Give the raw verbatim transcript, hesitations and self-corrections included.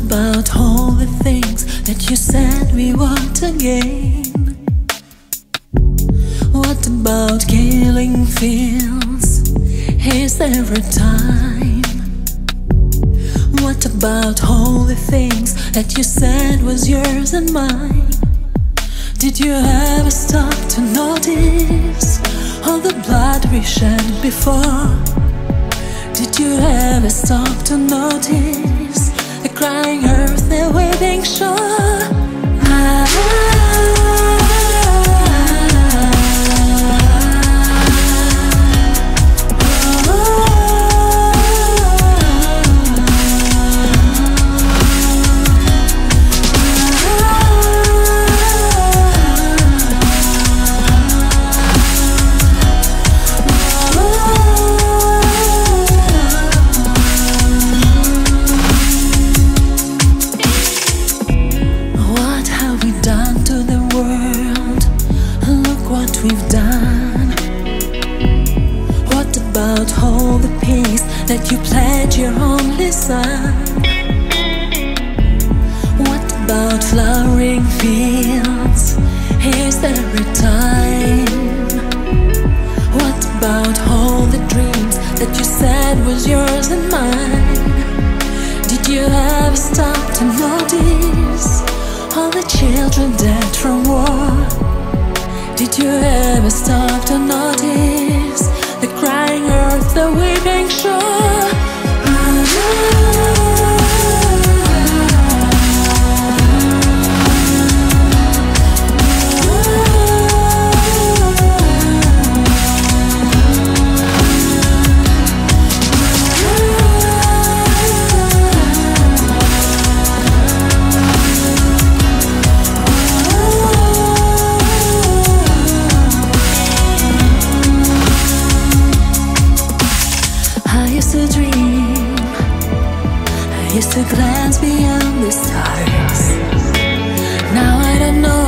about all the things that you said we want again? What about killing fields? Is there a time? What about all the things that you said was yours and mine? Did you ever stop to notice all the blood we shed before? Did you ever stop to notice the crying earth, the weeping shore? Ah, we've done. What about all the peace that you pledged your only son? What about flowering fields? Is there a time? What about all the dreams that you said was yours and mine? Did you ever stop to notice all the children dead from war? Did you ever stop to notice the crying earth, the weeping shore? To dream, I used to glance beyond the stars. Now I don't know